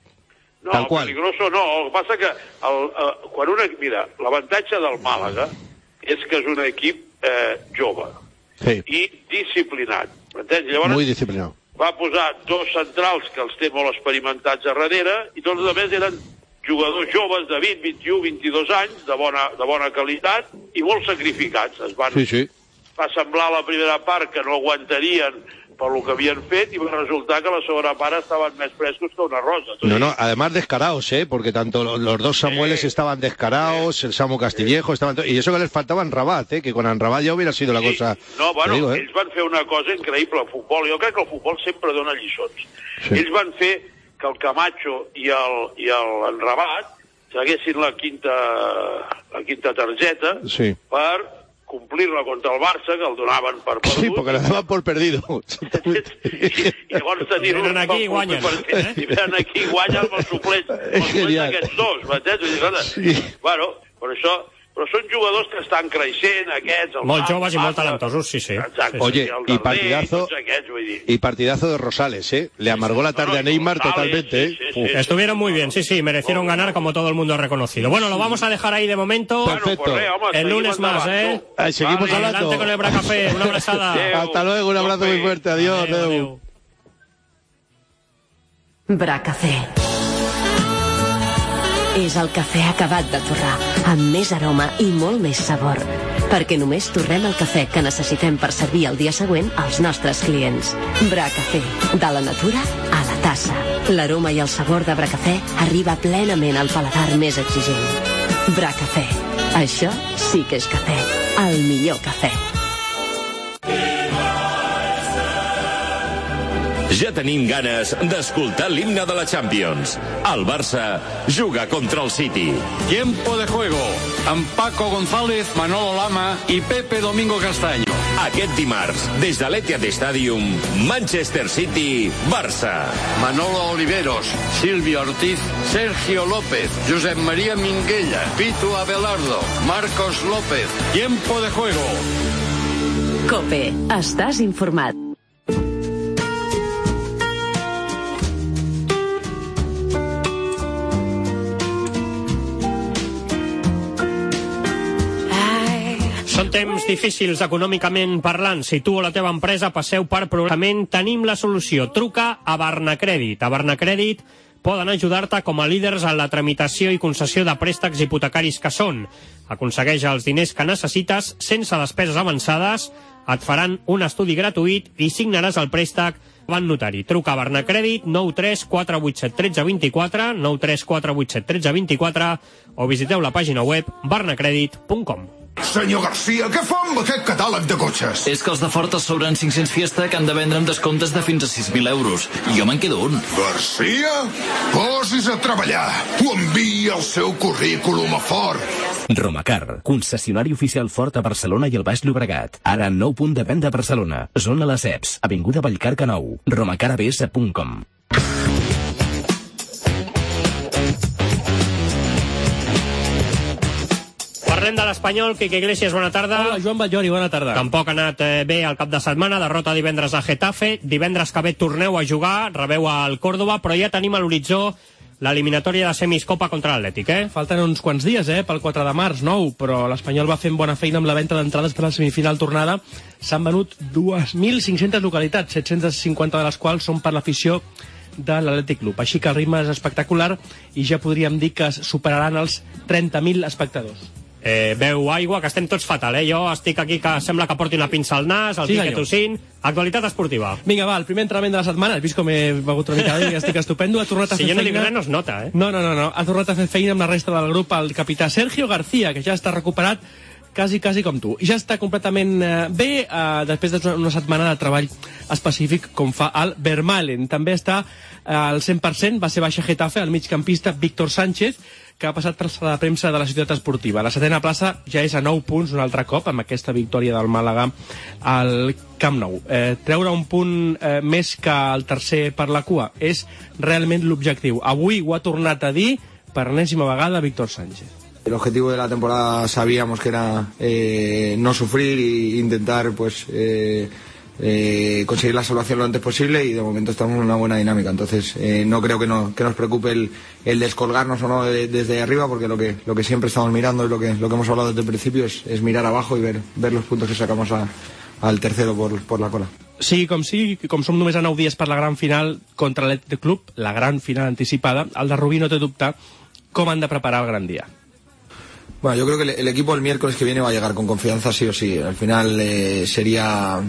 No, Tal qual. peligroso no. El que passa que el, el, quan una, mira, l'avantatge del Màlaga és que és un equip eh, jove. Sí. I disciplinat. Llavors, muy disciplinado. Va posar dos centrals que els té molt experimentats a darrere i tots els altres eren jugadors joves de vint, vint-i-u, vint-i-dos anys, de bona, de bona qualitat i molt sacrificats. Es van, sí, sí. Va semblar la primera part que no aguantarien per lo que havien fet i va resultar que la segona part estaven més frescos que una rosa. No, no, además descarados, ¿eh? Porque tanto los, los dos Samueles sí. estaban descarados, sí. el Samu Castillejo, estaban... Y eso que les faltaba en Rabat, ¿eh? Que con en Rabat ya hubiera sido la sí. cosa... No, bueno, digo, ¿eh? ells van fer una cosa increïble al futbol. Jo crec que el futbol sempre dona lliçons. Sí. Ells van fer que el Camacho i el, i el en Rabat traguessin la quinta, la quinta targeta sí. per cumplir-la contra el Barça, que el donaven per perdut. Sí, porque la daban por perdido. I, i llavors tenir-ho... Venen aquí i guanyen. Eh? I venen aquí i guanyen amb els suplents. Els suplents d'aquests dos, m'entens? Sí. Bueno, per això però són jugadors que estan creixent, aquests... Molt joves i molt talentosos, sí, sí. Exacte. Oye, sí, y partidazo, aquests, vull dir. y partidazo de Rosales, ¿eh? Le amargó la tarde a Neymar totalmente, ¿eh? Sí, sí, sí, Estuvieron muy bien, sí, sí, merecieron ganar como todo el mundo ha reconocido. Bueno, lo vamos a dejar ahí de momento. Perfecto. Bueno, pues, re, home, el lunes más, ¿eh? Ahí seguimos Vale, hablando. adelante con el Bracafé, una abrazada. Hasta luego, un abrazo muy fuerte, adiós. Adeu, adeu. Bracafé. És el cafè acabat de torrar, amb més aroma i molt més sabor. Perquè només torrem el cafè que necessitem per servir el dia següent als nostres clients. Bracafé, de la natura a la tassa. L'aroma i el sabor de Bracafé arriba plenament al paladar més exigent. Bracafé. Això sí que és cafè. El millor cafè. Ja tenim ganes d'escoltar l'himne de la Champions. El Barça juga contra el City. Tiempo de juego, amb Paco González, Manolo Lama i Pepe Domingo Castaño. Aquest dimarts, des de l'Etihad Stadium, Manchester City, Barça. Manolo Oliveros, Silvio Ortiz, Sergio López, Josep María Minguella, Pitu Abelardo, Marcos López. Tiempo de juego. COPE. Estàs informat. Són temps difícils econòmicament parlant. Si tu o la teva empresa passeu per programament, tenim la solució. Truca a Barnacrèdit. A Barnacrèdit poden ajudar-te com a líders en la tramitació i concessió de préstecs hipotecaris que són. Aconsegueix els diners que necessites sense despeses avançades, et faran un estudi gratuït i signaràs el préstec davant notari. Truca a Barnacrèdit nou tres quatre vuit set un tres dos quatre, nou tres quatre vuit set un tres dos quatre o visiteu la pàgina web barnacredit punt com. Senyor Garcia, què fa amb aquest catàleg de cotxes? És que els de Ford Assuran cinc-cents Fiesta que han de vendre amb descomptes de fins a sis mil euros. I jo me'n quedo un. Garcia, posis a treballar. Ho envia el seu currículum a Ford. Romacar, concessionari oficial Ford a Barcelona i el Baix Llobregat. Ara nou punt de venda a Barcelona. Zona Les Eps, avinguda Vallcarca nou. romacar a b s punt com. Parlem de l'Espanyol. Quique Iglesias, bona tarda. Hola, Joan Batllori, bona tarda. Tampoc ha anat eh, bé el cap de setmana, derrota divendres a Getafe. Divendres que ve torneu a jugar, rebeu al Córdoba, però ja tenim a l'horitzó l'eliminatòria de semis Copa contra l'Atlètic, eh? Falten uns quants dies, eh, pel quatre de març, nou, però l'Espanyol va fent bona feina amb la venda d'entrades per la semifinal tornada. S'han venut dos mil cinc-centes localitats, set-cents cinquanta de les quals són per l'afició de l'Atlètic Club. Així que el ritme és espectacular i ja podríem dir que superaran els trenta mil espectadors. Eh, veu aigua, que estem tots fatal, eh? Jo estic aquí que sembla que porti una pinça al nas, el Sí, Quique senyor. tossint. Actualitat esportiva. Vinga, va, el primer entrenament de la setmana, has vist com he begut una mica d'ell i estic estupendo, ha tornat a Si fer jo no dic feina... res no es nota, eh? No, no, no, no, ha tornat a fer feina amb la resta del grup el capità Sergio García, que ja està recuperat quasi, quasi com tu. I ja està completament eh, bé eh, després d'una setmana de treball específic com fa el Vermaelen. També està eh, al cent per cent, va ser baixa Getafe, el migcampista Víctor Sánchez, que ha passat per la premsa de la ciutat esportiva. La setena plaça ja és a nou punts un altre cop, amb aquesta victòria del Màlaga al Camp Nou. Eh, treure un punt eh, més que el tercer per la cua és realment l'objectiu. Avui ho ha tornat a dir per enèsima vegada Víctor Sánchez. El objetivo de la temporada sabíamos que era eh, no sufrir e intentar pues eh, eh, conseguir la salvación lo antes posible, y de momento estamos en una buena dinámica. Entonces eh, no creo que, no, que nos preocupe el, el descolgarnos o no de, desde arriba, porque lo que, lo que siempre estamos mirando y lo que, lo que hemos hablado desde el principio es, es mirar abajo y ver, ver los puntos que sacamos a, al tercero por, por la cola. Sí, com sí, com som només a nou dies per la gran final contra l'Atlètic Club, la gran final anticipada, el de Rubí no té dubte com han de preparar el gran dia. Bueno, yo creo que el, el equipo el miércoles que viene va a llegar con confianza sí o sí. Al final eh, sería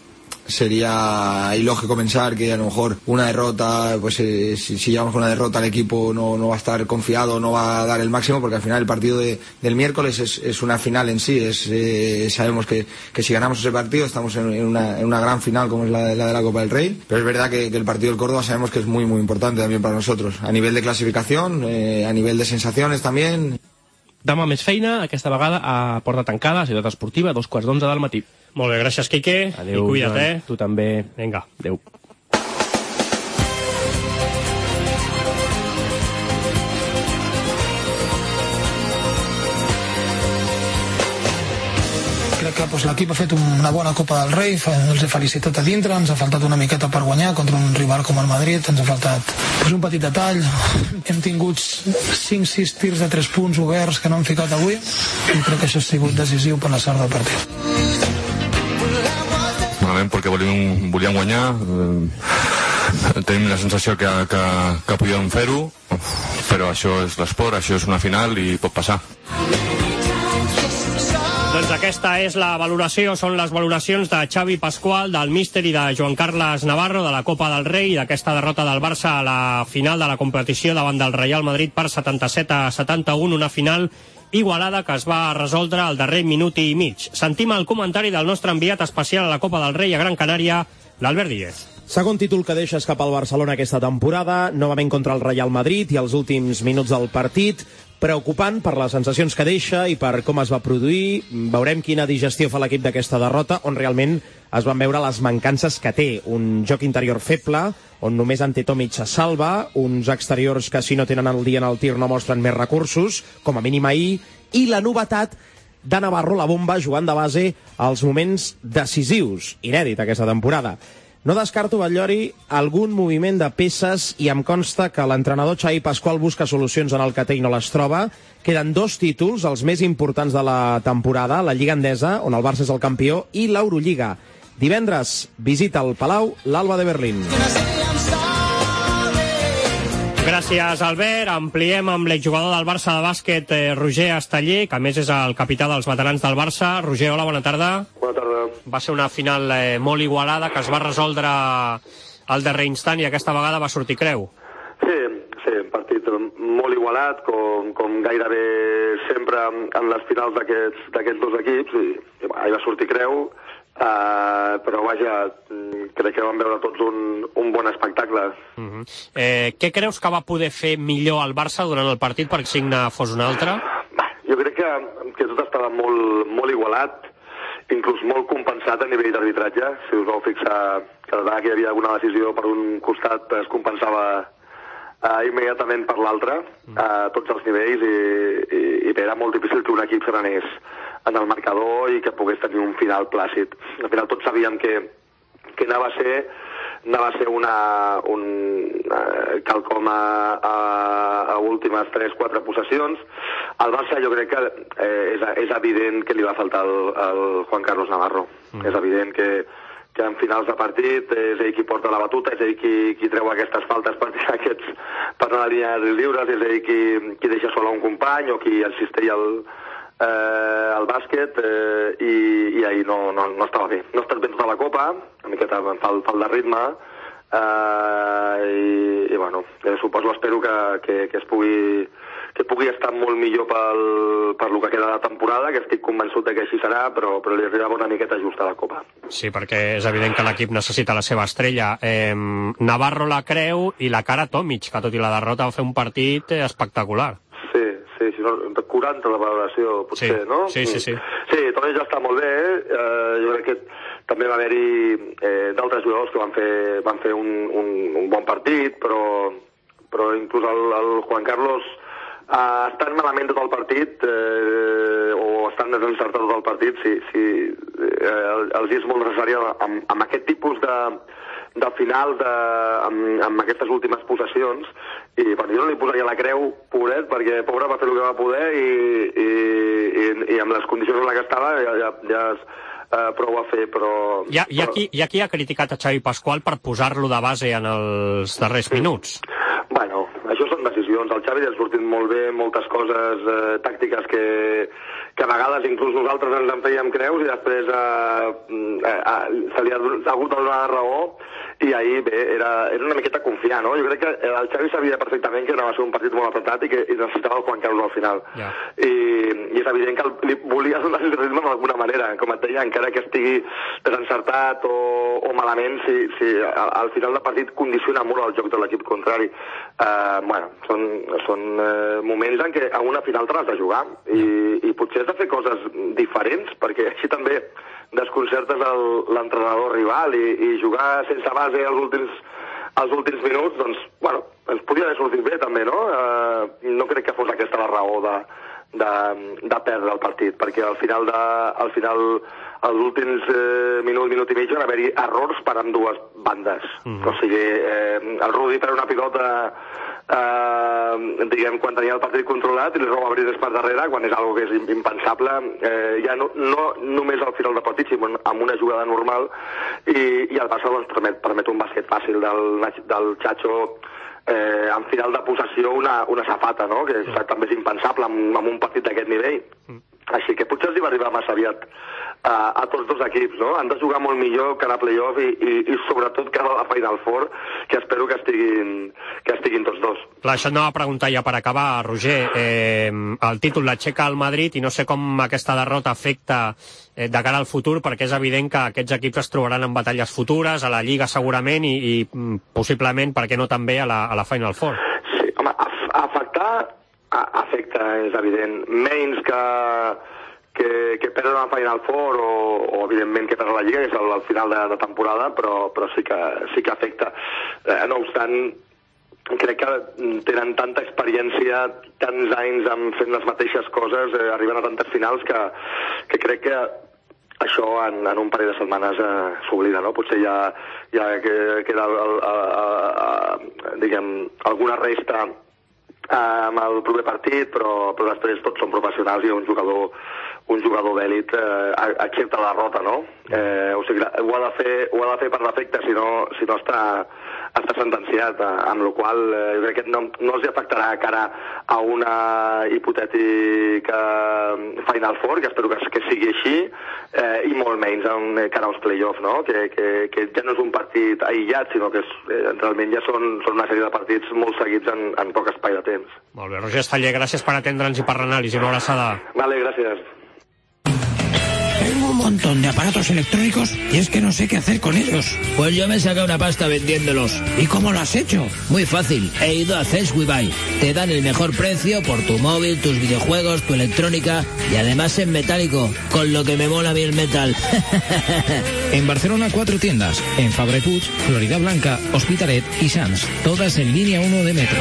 sería ilógico pensar que a lo mejor una derrota, pues eh, si, si llegamos con una derrota el equipo no, no va a estar confiado, no va a dar el máximo, porque al final el partido de, del miércoles es, es una final en sí. Es, eh, sabemos que, que si ganamos ese partido estamos en, en, una, en una gran final como es la, la de la Copa del Rey, pero es verdad que, que el partido del Córdoba sabemos que es muy muy importante también para nosotros, a nivel de clasificación, eh, a nivel de sensaciones también. Demà més feina, aquesta vegada a porta tancada, a Ciutat Esportiva, dos quarts d'onze del matí. Molt bé, gràcies, Quique. Adéu, I cuida't, Joan, eh? tu també. Vinga. Adéu. crec que doncs, l'equip ha fet una bona Copa del Rei, els he felicitat a dintre, ens ha faltat una miqueta per guanyar contra un rival com el Madrid, ens ha faltat doncs, un petit detall, hem tingut cinc sis tirs de tres punts oberts que no han ficat avui i crec que això ha sigut decisiu per la sort del partit. Malament perquè volíem, volíem guanyar, eh, tenim la sensació que, que, que podíem fer-ho, però això és l'esport, això és una final i pot passar. Doncs aquesta és la valoració, són les valoracions de Xavi Pascual, del míster i de Joan Carles Navarro, de la Copa del Rei i d'aquesta derrota del Barça a la final de la competició davant del Real Madrid per setanta-set a setanta-un, una final igualada que es va resoldre al darrer minut i mig. Sentim el comentari del nostre enviat especial a la Copa del Rei a Gran Canària, l'Albert Díez. Segon títol que deixa escapar el Barcelona aquesta temporada, novament contra el Real Madrid i els últims minuts del partit. Preocupant per les sensacions que deixa i per com es va produir. Veurem quina digestió fa l'equip d'aquesta derrota, on realment es van veure les mancances que té. Un joc interior feble, on només Ante Tomic se salva, uns exteriors que si no tenen el dia en el tir no mostren més recursos, com a mínim ahir, i la novetat de Navarro, la bomba, jugant de base als moments decisius, inèdit aquesta temporada. No descarto, Batllori, algun moviment de peces i em consta que l'entrenador Xavi Pascual busca solucions en el que té i no les troba. Queden dos títols, els més importants de la temporada, la Lliga Endesa, on el Barça és el campió, i l'Eurolliga. Divendres visita al Palau l'Alba de Berlín. Gràcies, Albert. Ampliem amb l'exjugador del Barça de bàsquet, eh, Roger Esteller, que a més és el capità dels veterans del Barça. Roger, hola, bona tarda. Bona tarda. Va ser una final eh, molt igualada, que es va resoldre al darrer instant i aquesta vegada va sortir creu. Sí, sí, un partit molt igualat, com, com gairebé sempre en les finals d'aquests d'aquests dos equips, i, i va, va sortir creu. Uh, però vaja, crec que vam veure tots un, un bon espectacle. Uh -huh. eh, què creus que va poder fer millor el Barça durant el partit perquè el signe fos un altre? Jo crec que, que tot estava molt, molt igualat, inclús molt compensat a nivell d'arbitratge. Si us vau fixar, cada vegada que hi havia alguna decisió per un costat es compensava uh, immediatament per l'altre, a uh, tots els nivells, i, i, i era molt difícil que un equip se n'anés en el marcador i que pogués tenir un final plàcid. Al final tots sabíem que, que anava a ser, anava a ser una, un, uh, quelcom a, a, a últimes tres quatre possessions. Al Barça jo crec que eh, és, és evident que li va faltar el, el Juan Carlos Navarro. Mm. És evident que, que en finals de partit és ell qui porta la batuta, és ell qui, qui treu aquestes faltes per tirar aquests per anar a la línia de lliures, és ell qui, qui deixa sola un company o qui insisteix al Eh, el bàsquet, eh, i, i ahir no, no, no estava bé. No ha estat bé tota la Copa, una miqueta fal, fal de ritme, eh, i, i bueno, eh, suposo, espero que, que, que es pugui que pugui estar molt millor pel, per lo que queda de temporada, que estic convençut de que així serà, però, però li arribava una miqueta just a la Copa. Sí, perquè és evident que l'equip necessita la seva estrella. Eh, Navarro la creu i la cara Tomic, que tot i la derrota va fer un partit espectacular. Sí, sí, sí, quaranta la valoració, potser, sí, no? Sí, sí, sí. Sí, també ja està molt bé, eh, jo crec que també va haver-hi eh, d'altres jugadors que van fer, van fer un, un, un bon partit, però, però inclús el, el Juan Carlos eh, estant malament tot el partit, eh, o estant desencertat tot el partit, sí, sí, eh, els és molt necessari amb, amb aquest tipus de de final de, amb, amb aquestes últimes possessions, i bueno, jo no li posaria la creu, pobret, perquè pobre va fer el que va poder i, i, i, i amb les condicions en les que estava ja, ja, ja es, eh, prou a fer, però... Hi ha, hi, ha qui, hi ha qui ha criticat a Xavi Pascual per posar-lo de base en els darrers minuts. Bueno, això són decisions. El Xavi ha sortit molt bé moltes coses eh, tàctiques que, que a vegades inclús nosaltres ens en fèiem creus i després eh, eh, eh, se li ha, ha hagut de donar la raó. I ahir, bé, era, era una miqueta confiar, no? Jo crec que el Xavi sabia perfectament que anava a ser un partit molt apretat i que i necessitava el Juan Carlos al final. Yeah. I, I és evident que el, li volia donar el ritme d'alguna manera. Com et deia, encara que estigui desencertat o, o malament, si, si al, al final del partit condiciona molt el joc de l'equip contrari. Uh, bueno, són, són uh, moments en què a una final te l'has de jugar i, i potser has de fer coses diferents, perquè així també desconcertes l'entrenador rival i, i jugar sense base els últims, els últims minuts, doncs, bueno, ens podia haver sortit bé també, no? Eh, no crec que fos aquesta la raó de, de, de perdre el partit, perquè al final, de, al final els últims eh, minut, minut i mig van haver-hi errors per ambdues bandes. Mm. O sigui, eh, el Rudi per una pilota eh, diguem, quan tenia el partit controlat i li roba brides per darrere, quan és algo que és impensable, eh, ja no, no només al final del partit, sinó amb una jugada normal, i, i el Barça doncs, permet, permet un bàsquet fàcil del, del Chacho, eh, en final de possessió una, una safata, no? Que mm. també és impensable amb, amb un partit d'aquest nivell. Mm. Així que potser els hi va arribar massa aviat a, a tots dos equips, no? Han de jugar molt millor que a playoff i, i, i sobretot que a la Final Four, que espero que estiguin, que estiguin tots dos. Clar, això et anava a preguntar ja per acabar, Roger. Eh, el títol l'aixeca el Madrid i no sé com aquesta derrota afecta eh, de cara al futur, perquè és evident que aquests equips es trobaran en batalles futures, a la Lliga segurament i, i possiblement, per què no també, a la, a la Final Four. Sí, home, afectar afecta, és evident, menys que que, que perden la Final Four o, o evidentment que perden la Lliga, que és al, al final de, de temporada, però, però sí, que, sí que afecta. Eh, no obstant, crec que tenen tanta experiència, tants anys amb fent les mateixes coses, eh, arriben a tantes finals que, que crec que això en, en un parell de setmanes eh, s'oblida, no? Potser ja, ja queda el, el, el, el, diguem, alguna resta amb el proper partit, però, però després tots són professionals i un jugador un jugador d'èlit eh, accepta la derrota, no? Eh, o sigui, ho ha de fer, ho ha de fer per defecte, si no, si no està, està sentenciat, eh, amb la qual cosa eh, jo crec que no, no els afectarà cara a una hipotètica Final Four, que espero que, que sigui així, eh, i molt menys en, cara als play-offs, no? Que, que, que ja no és un partit aïllat, sinó que és, eh, realment ja són, són una sèrie de partits molt seguits en, en poc espai de temps. Molt bé, Roger Estaller, gràcies per atendre'ns i per l'anàlisi. Una abraçada. Vale, gràcies. Tengo un montón de aparatos electrónicos y es que no sé qué hacer con ellos. Pues yo me he sacado una pasta vendiéndolos. ¿Y cómo lo has hecho? Muy fácil. He ido a Cesc We Buy. Te dan el mejor precio por tu móvil, tus videojuegos, tu electrónica y además en metálico, con lo que me mola a mí el metal. En Barcelona, cuatro tiendas. En Fabra i Puig, Florida Blanca, Hospitalet y Sants. Todas en línea uno de metro.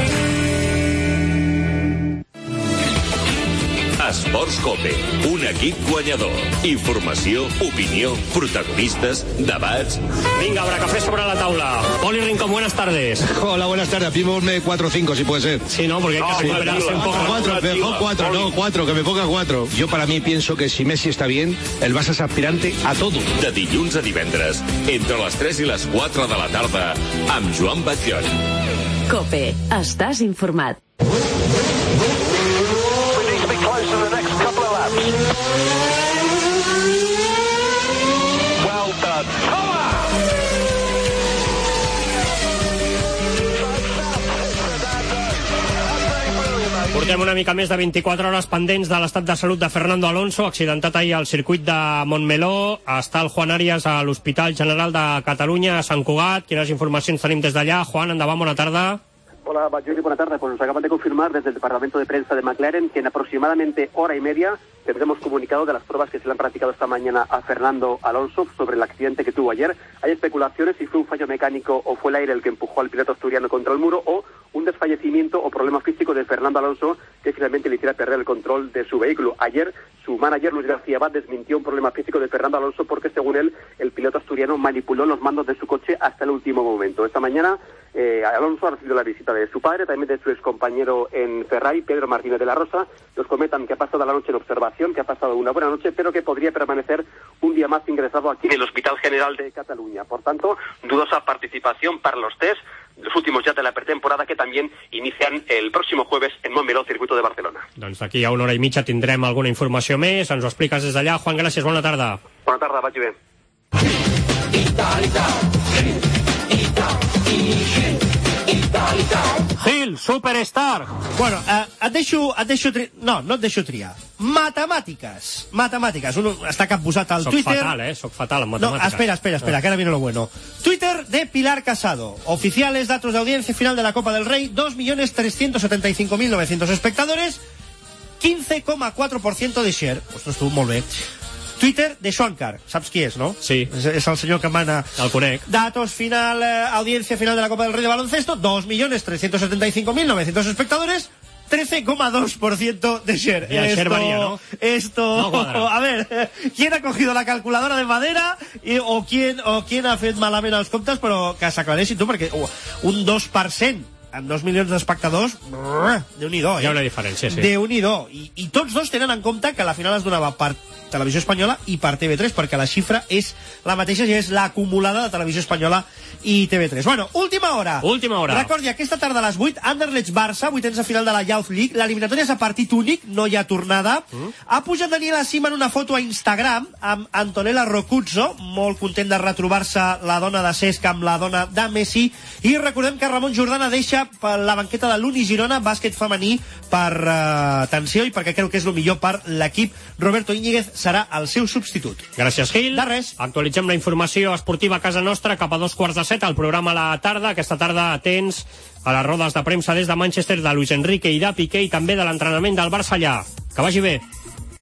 Esports Cope, un equip guanyador. Informació, opinió, protagonistas, debats... Venga, habrá café sobre la taula. Poli Rincón, buenas tardes. Hola, buenas tardes. Pímosme cuatro o cinco, si puede ser. Sí, no, porque hay que no, recuperarse un poco. Cuatro, mejor cuatro, no, cuatro, que me ponga cuatro. Yo para mí pienso que si Messi está bien, el Barça es aspirante a todo. De dilluns a divendres, entre les tres i les quatre de la tarda, amb Joan Batllón. Cope, estàs informat. Well done. Portem una mica més de vint-i-quatre hores pendents de l'estat de salut de Fernando Alonso, accidentat ahir al circuit de Montmeló. Està el Juan Arias a l'Hospital General de Catalunya, a Sant Cugat. Quines informacions tenim des d'allà? Juan, endavant, bona tarda. Hola, Batllón, buena tarde. Pues nos acaban de confirmar desde el Departamento de Prensa de McLaren que en aproximadamente hora y media tendremos comunicado de las pruebas que se le han practicado esta mañana a Fernando Alonso sobre el accidente que tuvo ayer. Hay especulaciones si fue un fallo mecánico o fue el aire el que empujó al piloto asturiano contra el muro o un desfallecimiento o problema físico de Fernando Alonso que finalmente le hiciera perder el control de su vehículo. Ayer su manager Luis García Abad desmintió un problema físico de Fernando Alonso porque según él el piloto asturiano manipuló los mandos de su coche hasta el último momento. Esta mañana eh, Alonso ha recibido la visita de su padre, también de su excompañero en Ferrari, Pedro Martínez de la Rosa. Nos comentan que ha pasado la noche en observación, que ha pasado una buena noche, pero que podría permanecer un día más ingresado aquí en el Hospital General de Cataluña. Por tanto, dudosa participación para los test, los últimos ya de la pretemporada, que también inician el próximo jueves en Montmeló, circuito de Barcelona. Doncs d'aquí a una hora i mitja tindrem alguna informació més. Ens ho expliques des d'allà. Juan, gràcies, bona tarda. Bona tarda, vagi bé. Gil, superstar. Bueno, eh, et deixo, et deixo tri... No, no et deixo triar. Matemàtiques. Matemàtiques. Un està capposat al soc Twitter. Soc fatal, eh? Soc fatal en matemàtiques. No, espera, espera, espera, que ahora viene lo bueno. Twitter de Pilar Casado. Oficiales datos de audiencia final de la Copa del Rey. dos millones trescientos setenta y cinco mil novecientos espectadores. quince coma cuatro por ciento de share. Ostres, tu, molt bé. Twitter de Schoncar, saps qui és, no? Sí. És, és el senyor que mana... El conec. Datos final, eh, audiencia final de la Copa del Rey de baloncesto, dos millones trescientos setenta y cinco mil novecientos espectadores, trece coma dos por ciento de share. Y el esto, share varía, ¿no? Esto, No a ver, ¿quién ha cogido la calculadora de madera i, o, quién, o quién ha fet malament els comptes? Però que s'aclaressin tu, perquè uh, un dos per cent amb dos milions d'espectadors, Déu-n'hi-do, eh? Hi ha una diferència, sí. Déu-n'hi-do. I, I tots dos tenen en compte que la final es donava per Televisió Espanyola i per T V tres, perquè la xifra és la mateixa i és l'acumulada de Televisió Espanyola i T V tres. Bueno, última hora. Última hora. Recordi, aquesta tarda a les vuit, Anderlecht-Barça, vuitens de final de la Youth League. L'eliminatòria és a partit únic, no hi ha tornada. Mm. Ha pujat Daniel Asim en una foto a Instagram amb Antonella Rocuzzo, molt content de retrobar-se la dona de Cesc amb la dona de Messi. I recordem que Ramon Jordana deixa per la banqueta de l'Uni Girona, bàsquet femení, per uh, tensió i perquè creu que és el millor per l'equip. Roberto Íñiguez serà el seu substitut. Gràcies, Gil. De res. Actualitzem la informació esportiva a casa nostra cap a dos quarts de set, al programa a la tarda. Aquesta tarda atents a les rodes de premsa des de Manchester de Luis Enrique i de Piqué i també de l'entrenament del Barça allà. Que vagi bé.